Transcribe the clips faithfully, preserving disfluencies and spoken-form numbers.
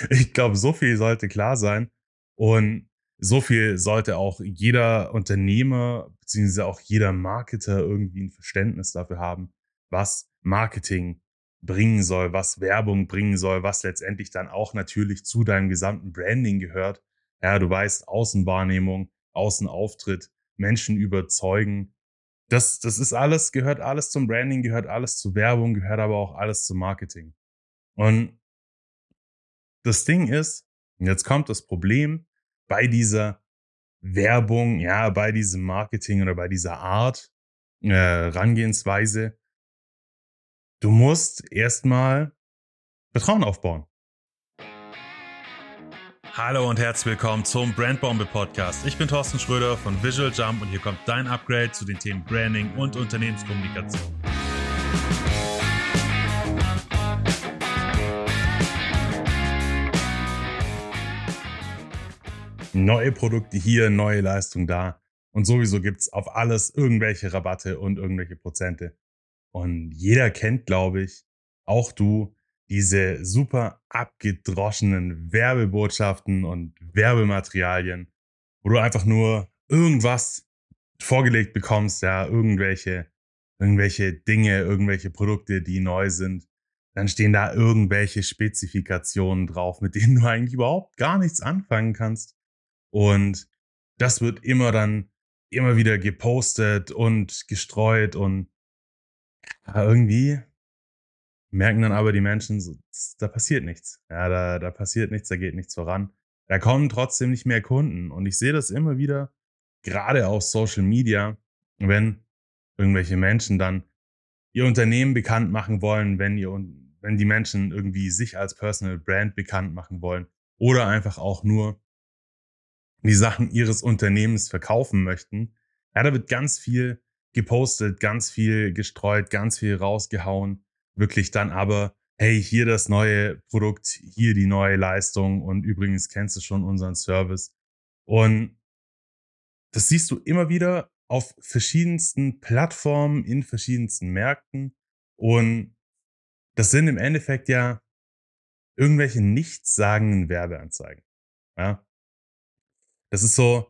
Ich glaube, so viel sollte klar sein und so viel sollte auch jeder Unternehmer beziehungsweise auch jeder Marketer irgendwie ein Verständnis dafür haben, was Marketing bringen soll, was Werbung bringen soll, was letztendlich dann auch natürlich zu deinem gesamten Branding gehört. Ja, du weißt, Außenwahrnehmung, Außenauftritt, Menschen überzeugen. Das das ist alles gehört alles zum Branding, gehört alles zu Werbung, gehört aber auch alles zum Marketing. Und das Ding ist, und jetzt kommt das Problem bei dieser Werbung, ja, bei diesem Marketing oder bei dieser Art, äh, Herangehensweise. Du musst erstmal Vertrauen aufbauen. Hallo und herzlich willkommen zum Brandbombe Podcast. Ich bin Thorsten Schröder von Visual Jump und hier kommt dein Upgrade zu den Themen Branding und Unternehmenskommunikation. Neue Produkte hier, neue Leistung da. Und sowieso gibt's auf alles irgendwelche Rabatte und irgendwelche Prozente. Und jeder kennt, glaube ich, auch du, diese super abgedroschenen Werbebotschaften und Werbematerialien, wo du einfach nur irgendwas vorgelegt bekommst, ja, irgendwelche, irgendwelche Dinge, irgendwelche Produkte, die neu sind. Dann stehen da irgendwelche Spezifikationen drauf, mit denen du eigentlich überhaupt gar nichts anfangen kannst. Und das wird immer dann immer wieder gepostet und gestreut und ja, irgendwie merken dann aber die Menschen, so, z- da passiert nichts. Ja, da, da passiert nichts, da geht nichts voran. Da kommen trotzdem nicht mehr Kunden. Und ich sehe das immer wieder, gerade auf Social Media, wenn irgendwelche Menschen dann ihr Unternehmen bekannt machen wollen, wenn ihr, un- wenn die Menschen irgendwie sich als Personal Brand bekannt machen wollen oder einfach auch nur die Sachen ihres Unternehmens verkaufen möchten. Ja, da wird ganz viel gepostet, ganz viel gestreut, ganz viel rausgehauen. Wirklich dann aber, hey, hier das neue Produkt, hier die neue Leistung und übrigens kennst du schon unseren Service. Und das siehst du immer wieder auf verschiedensten Plattformen, in verschiedensten Märkten. Und das sind im Endeffekt ja irgendwelche nichtssagenden Werbeanzeigen. Ja, das ist so,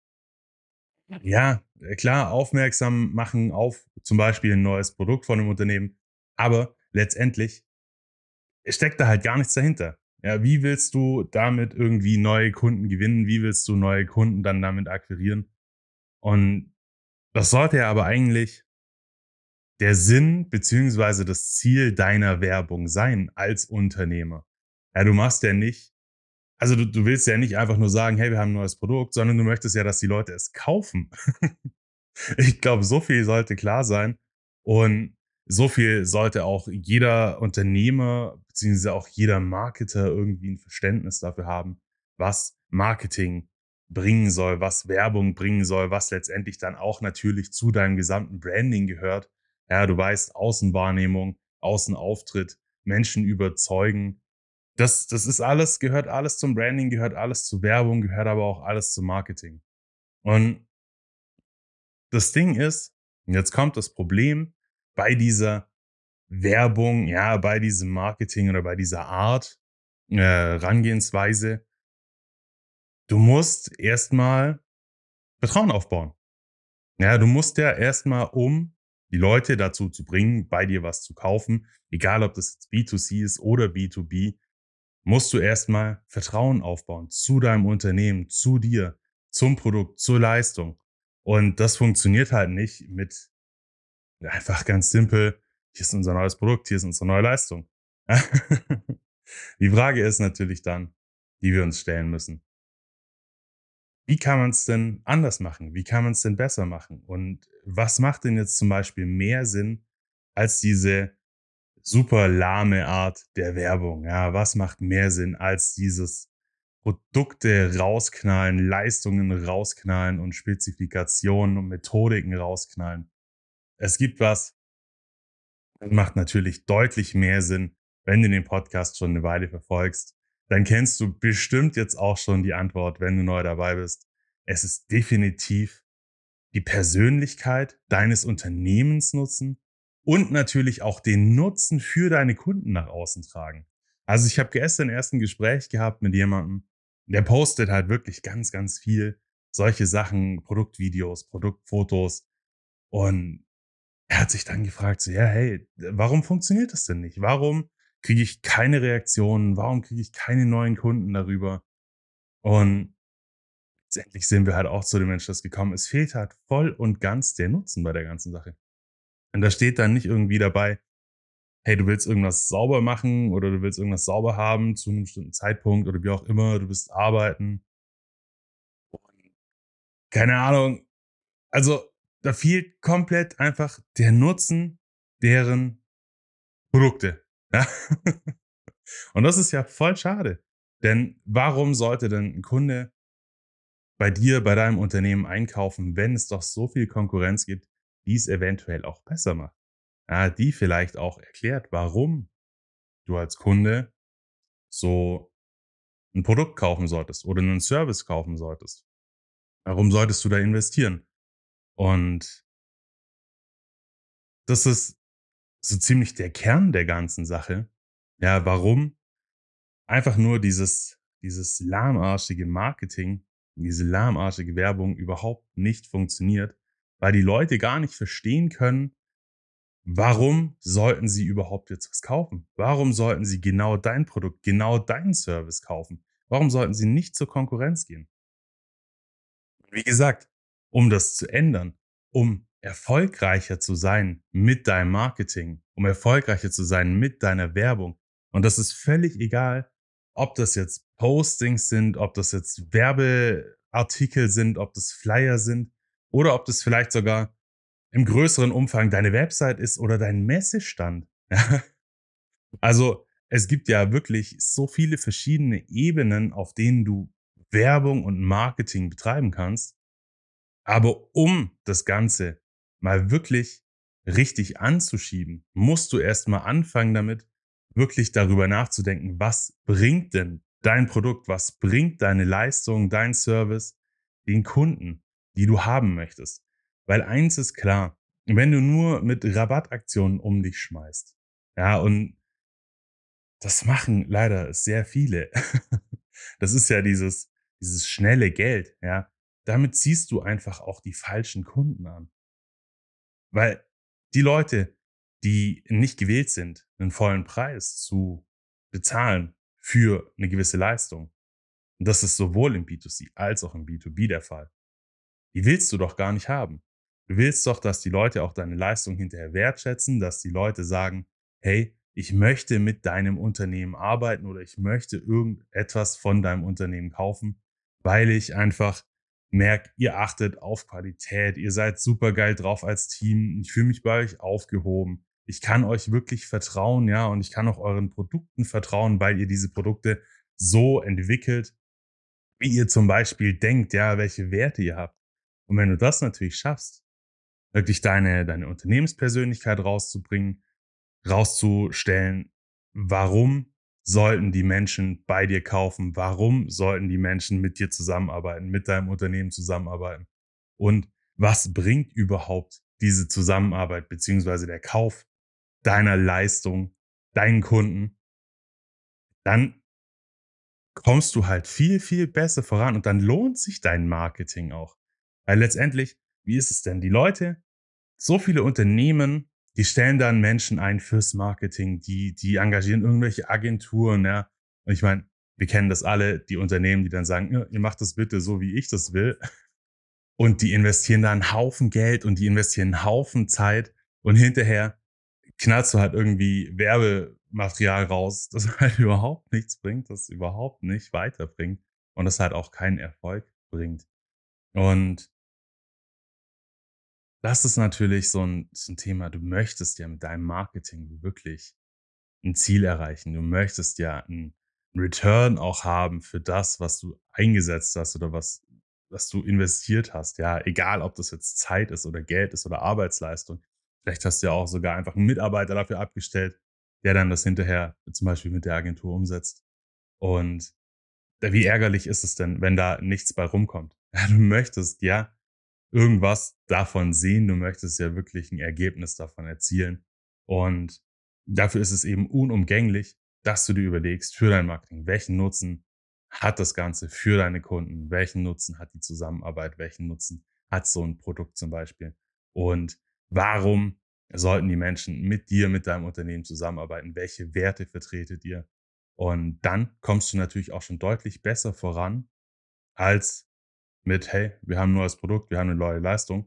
ja, äh, klar, aufmerksam machen auf zum Beispiel ein neues Produkt von einem Unternehmen, aber letztendlich steckt da halt gar nichts dahinter. Ja, wie willst du damit irgendwie neue Kunden gewinnen? Wie willst du neue Kunden dann damit akquirieren? Und das sollte ja aber eigentlich der Sinn beziehungsweise das Ziel deiner Werbung sein als Unternehmer. Ja, du machst ja nicht, also du, du willst ja nicht einfach nur sagen, hey, wir haben ein neues Produkt, sondern du möchtest ja, dass die Leute es kaufen. Ich glaube, so viel sollte klar sein und so viel sollte auch jeder Unternehmer beziehungsweise auch jeder Marketer irgendwie ein Verständnis dafür haben, was Marketing bringen soll, was Werbung bringen soll, was letztendlich dann auch natürlich zu deinem gesamten Branding gehört. Ja, du weißt, Außenwahrnehmung, Außenauftritt, Menschen überzeugen. Das das ist alles gehört alles zum Branding, gehört alles zu Werbung, gehört aber auch alles zum Marketing. Und das Ding ist, und jetzt kommt das Problem bei dieser Werbung, ja, bei diesem Marketing oder bei dieser Art, äh, Herangehensweise. Du musst erstmal Vertrauen aufbauen. Ja, du musst ja erstmal, um die Leute dazu zu bringen, bei dir was zu kaufen, egal ob das jetzt B zwei C ist oder B zwei B, musst du erstmal Vertrauen aufbauen zu deinem Unternehmen, zu dir, zum Produkt, zur Leistung. Und das funktioniert halt nicht mit einfach ganz simpel, hier ist unser neues Produkt, hier ist unsere neue Leistung. Die Frage ist natürlich dann, die wir uns stellen müssen. Wie kann man es denn anders machen? Wie kann man es denn besser machen? Und was macht denn jetzt zum Beispiel mehr Sinn als diese super lahme Art der Werbung? Ja, was macht mehr Sinn als dieses Produkte rausknallen, Leistungen rausknallen und Spezifikationen und Methodiken rausknallen? Es gibt was, das macht natürlich deutlich mehr Sinn, wenn du den Podcast schon eine Weile verfolgst. Dann kennst du bestimmt jetzt auch schon die Antwort, wenn du neu dabei bist. Es ist definitiv die Persönlichkeit deines Unternehmens nutzen und natürlich auch den Nutzen für deine Kunden nach außen tragen. Also, ich habe gestern erst 'n Gespräch gehabt mit jemandem, der postet halt wirklich ganz, ganz viel solche Sachen, Produktvideos, Produktfotos und er hat sich dann gefragt so: „Ja, hey, warum funktioniert das denn nicht? Warum kriege ich keine Reaktionen? Warum kriege ich keine neuen Kunden darüber?“ Und letztendlich sind wir halt auch zu dem Entschluss gekommen, es fehlt halt voll und ganz der Nutzen bei der ganzen Sache. Und da steht dann nicht irgendwie dabei: „Hey, du willst irgendwas sauber machen oder du willst irgendwas sauber haben zu 'nem bestimmten Zeitpunkt oder wie auch immer, du willst arbeiten.“ Keine Ahnung. Also, da fehlt komplett einfach der Nutzen deren Produkte, ja? Und das ist ja voll schade. Denn warum sollte denn 'n Kunde bei dir, bei deinem Unternehmen einkaufen, wenn es doch so viel Konkurrenz gibt, die es eventuell auch besser macht? Ja, die vielleicht auch erklärt, warum du als Kunde so 'n Produkt kaufen solltest oder 'nen Service kaufen solltest. Warum solltest du da investieren? Und das ist so ziemlich der Kern der ganzen Sache. Ja, warum einfach nur dieses dieses lahmarschige Marketing, diese lahmarschige Werbung überhaupt nicht funktioniert, weil die Leute gar nicht verstehen können, warum sollten sie überhaupt jetzt was kaufen? Warum sollten sie genau dein Produkt, genau deinen Service kaufen? Warum sollten sie nicht zur Konkurrenz gehen? Wie gesagt, um das zu ändern, um erfolgreicher zu sein mit deinem Marketing, um erfolgreicher zu sein mit deiner Werbung. Und das ist völlig egal, ob das jetzt Postings sind, ob das jetzt Werbeartikel sind, ob das Flyer sind oder ob das vielleicht sogar im größeren Umfang deine Website ist oder dein Messestand. Ja. Also, es gibt ja wirklich so viele verschiedene Ebenen, auf denen du Werbung und Marketing betreiben kannst. Aber um das Ganze mal wirklich richtig anzuschieben, musst du erst mal anfangen damit, wirklich darüber nachzudenken: „Was bringt denn dein Produkt? Was bringt deine Leistung, dein Service den Kunden, die du haben möchtest?“ Weil eins ist klar, wenn du nur mit Rabattaktionen um dich schmeißt, ja, und das machen leider sehr viele. Das ist ja dieses dieses schnelle Geld, ja. Damit ziehst du einfach auch die falschen Kunden an. Weil die Leute, die nicht gewillt sind, 'nen vollen Preis zu bezahlen für 'ne gewisse Leistung, und das ist sowohl im B zwei C als auch im B zwei B der Fall, die willst du doch gar nicht haben. Du willst doch, dass die Leute auch deine Leistung hinterher wertschätzen, dass die Leute sagen: „Hey, ich möchte mit deinem Unternehmen arbeiten oder ich möchte irgendetwas von deinem Unternehmen kaufen, weil ich einfach merke, ihr achtet auf Qualität, ihr seid supergeil drauf als Team. Ich fühle mich bei euch aufgehoben. Ich kann euch wirklich vertrauen, ja, und ich kann auch euren Produkten vertrauen, weil ihr diese Produkte so entwickelt, wie ihr zum Beispiel denkt, ja, welche Werte ihr habt.“ Und wenn du das natürlich schaffst, wirklich deine deine Unternehmenspersönlichkeit rauszubringen, rauszustellen, warum sollten die Menschen bei dir kaufen? Warum sollten die Menschen mit dir zusammenarbeiten, mit deinem Unternehmen zusammenarbeiten? Und was bringt überhaupt diese Zusammenarbeit beziehungsweise der Kauf deiner Leistung deinen Kunden? Dann kommst du halt viel, viel besser voran und dann lohnt sich dein Marketing auch. Weil letztendlich, wie ist es denn? Die Leute, so viele Unternehmen, die stellen dann Menschen ein fürs Marketing, die die engagieren irgendwelche Agenturen, ja. Und ich meine, wir kennen das alle, die Unternehmen, die dann sagen: „Ja, ihr macht das bitte so, wie ich das will.“ Und die investieren da 'n Haufen Geld und die investieren 'n Haufen Zeit und hinterher knallst du halt irgendwie Werbematerial raus, das halt überhaupt nichts bringt, das überhaupt nicht weiterbringt und das halt auch keinen Erfolg bringt. Und das ist natürlich so 'n so 'n Thema. Du möchtest ja mit deinem Marketing wirklich 'n Ziel erreichen. Du möchtest ja 'n Return auch haben für das, was du eingesetzt hast oder was was du investiert hast, ja, egal ob das jetzt Zeit ist oder Geld ist oder Arbeitsleistung. Vielleicht hast du ja auch sogar einfach 'n Mitarbeiter dafür abgestellt, der dann das hinterher zum Beispiel mit der Agentur umsetzt. Und wie ärgerlich ist es denn, wenn da nichts bei rumkommt? Ja, du möchtest ja irgendwas davon sehen. Du möchtest ja wirklich 'n Ergebnis davon erzielen. Und dafür ist es eben unumgänglich dass du dir überlegst für dein Marketing, welchen Nutzen hat das Ganze für deine Kunden, welchen Nutzen hat die Zusammenarbeit, welchen Nutzen hat so ein Produkt zum Beispiel und warum sollten die Menschen mit dir, mit deinem Unternehmen zusammenarbeiten, welche Werte vertretet ihr und dann kommst du natürlich auch schon deutlich besser voran als mit, hey, wir haben ein neues Produkt, wir haben eine neue Leistung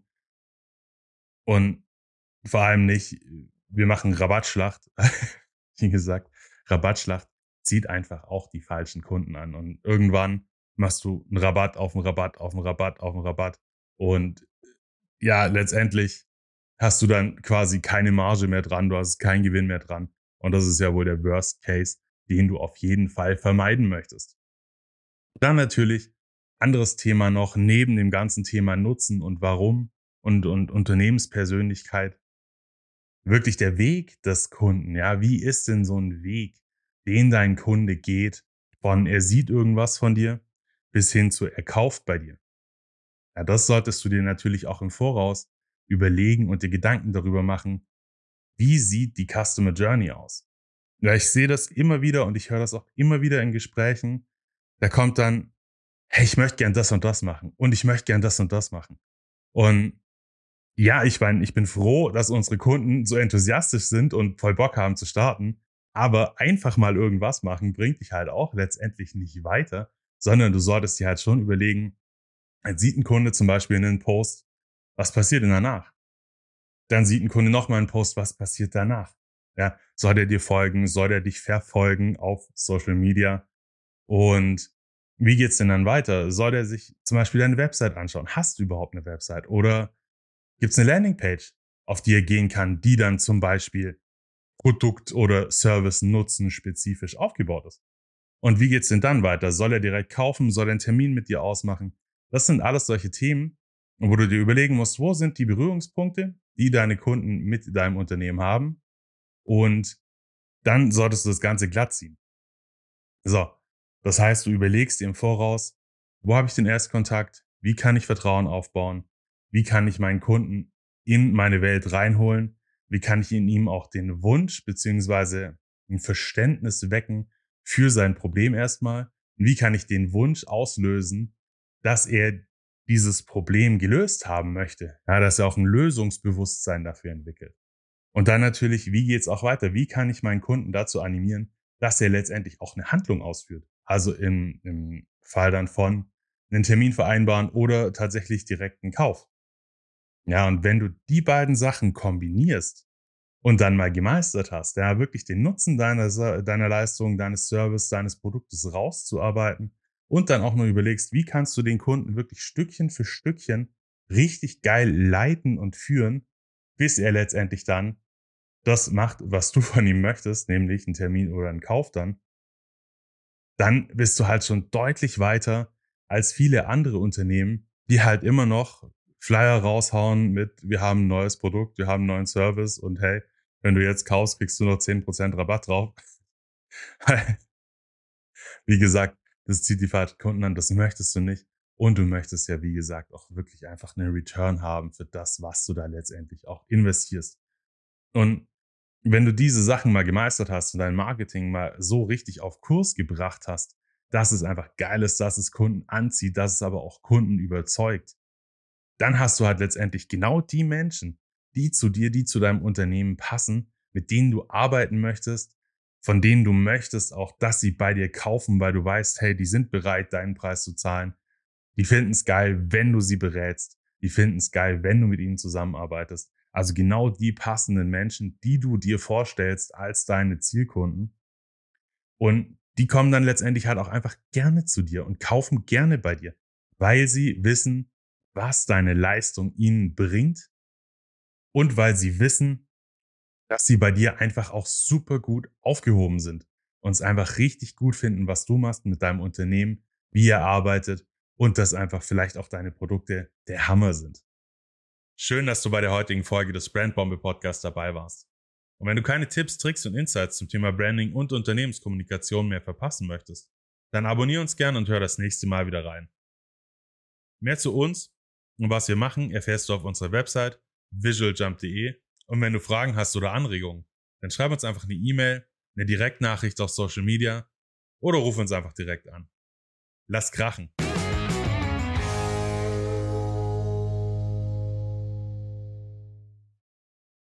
und vor allem nicht, wir machen Rabattschlacht. Wie gesagt, Rabattschlacht zieht einfach auch die falschen Kunden an. Und irgendwann machst du einen Rabatt auf einen Rabatt auf einen Rabatt auf einen Rabatt. Und ja, letztendlich hast du dann quasi keine Marge mehr dran, du hast keinen Gewinn mehr dran. Und das ist ja wohl der Worst Case, den du auf jeden Fall vermeiden möchtest. Dann natürlich anderes Thema noch neben dem ganzen Thema Nutzen und Warum und, und Unternehmenspersönlichkeit wirklich der Weg des Kunden. Ja, wie ist denn so ein Weg, den dein Kunde geht, von er sieht irgendwas von dir bis hin zu er kauft bei dir? Ja, das solltest du dir natürlich auch im Voraus überlegen und dir Gedanken darüber machen, wie sieht die Customer Journey aus? Ja, ich sehe das immer wieder und ich höre das auch immer wieder in Gesprächen. Da kommt dann: „Hey, ich möchte gern das und das machen und ich möchte gern das und das machen.“ Und ja, ich meine, ich bin froh, dass unsere Kunden so enthusiastisch sind und voll Bock haben zu starten. Aber einfach mal irgendwas machen bringt dich halt auch letztendlich nicht weiter, sondern du solltest dir halt schon überlegen, jetzt sieht ein Kunde zum Beispiel einen Post, was passiert denn danach? Dann sieht ein Kunde nochmal einen Post, was passiert danach? Ja, soll der dir folgen? Soll der dich verfolgen auf Social Media? Und wie geht's denn dann weiter? Soll der sich zum Beispiel deine Website anschauen? Hast du überhaupt eine Website? Oder gibt's eine Landingpage, auf die er gehen kann, die dann zum Beispiel Produkt oder Service Nutzen spezifisch aufgebaut ist? Und wie geht's denn dann weiter? Soll er direkt kaufen? Soll er einen Termin mit dir ausmachen? Das sind alles solche Themen, wo du dir überlegen musst, wo sind die Berührungspunkte, die deine Kunden mit deinem Unternehmen haben? Und dann solltest du das Ganze glatt ziehen. So, das heißt, du überlegst dir im Voraus, wo habe ich den Erstkontakt? Wie kann ich Vertrauen aufbauen? Wie kann ich meinen Kunden in meine Welt reinholen? Wie kann ich in ihm auch den Wunsch beziehungsweise ein Verständnis wecken für sein Problem erstmal? Und wie kann ich den Wunsch auslösen, dass er dieses Problem gelöst haben möchte? Ja, dass er auch ein Lösungsbewusstsein dafür entwickelt. Und dann natürlich, wie geht's auch weiter? Wie kann ich meinen Kunden dazu animieren, dass er letztendlich auch eine Handlung ausführt? Also im, im Fall dann von einen Termin vereinbaren oder tatsächlich direkt einen Kauf. Ja, und wenn du die beiden Sachen kombinierst und dann mal gemeistert hast, ja, wirklich den Nutzen deiner, Sa- deiner Leistung, deines Service, deines Produktes rauszuarbeiten und dann auch nur überlegst, wie kannst du den Kunden wirklich Stückchen für Stückchen richtig geil leiten und führen, bis er letztendlich dann das macht, was du von ihm möchtest, nämlich einen Termin oder einen Kauf dann, dann bist du halt schon deutlich weiter als viele andere Unternehmen, die halt immer noch Flyer raushauen mit: „Wir haben ein neues Produkt, wir haben einen neuen Service und hey, wenn du jetzt kaufst, kriegst du noch zehn Prozent Rabatt drauf.“ Wie gesagt, das zieht die falschen Kunden an, das möchtest du nicht. Und du möchtest ja, wie gesagt, auch wirklich einfach 'nen Return haben für das, was du da letztendlich auch investierst. Und wenn du diese Sachen mal gemeistert hast und dein Marketing mal so richtig auf Kurs gebracht hast, dass es einfach geil ist, dass es Kunden anzieht, dass es aber auch Kunden überzeugt, dann hast du halt letztendlich genau die Menschen, die zu dir, die zu deinem Unternehmen passen, mit denen du arbeiten möchtest, von denen du möchtest auch, dass sie bei dir kaufen, weil du weißt, hey, die sind bereit, deinen Preis zu zahlen. Die finden es geil, wenn du sie berätst. Die finden es geil, wenn du mit ihnen zusammenarbeitest. Also genau die passenden Menschen, die du dir vorstellst als deine Zielkunden. Und die kommen dann letztendlich halt auch einfach gerne zu dir und kaufen gerne bei dir, weil sie wissen, was deine Leistung ihnen bringt und weil sie wissen, dass sie bei dir einfach auch super gut aufgehoben sind und es einfach richtig gut finden, was du machst mit deinem Unternehmen, wie ihr arbeitet und dass einfach vielleicht auch deine Produkte der Hammer sind. Schön, dass du bei der heutigen Folge des Brandbombe Podcasts dabei warst. Und wenn du keine Tipps, Tricks und Insights zum Thema Branding und Unternehmenskommunikation mehr verpassen möchtest, dann abonniere uns gern und hör das nächste Mal wieder rein. Mehr zu uns und was wir machen, erfährst du auf unserer Website visualjump punkt de und wenn du Fragen hast oder Anregungen, dann schreib uns einfach eine E-Mail eine Direktnachricht auf Social Media oder ruf uns einfach direkt an. Lass krachen.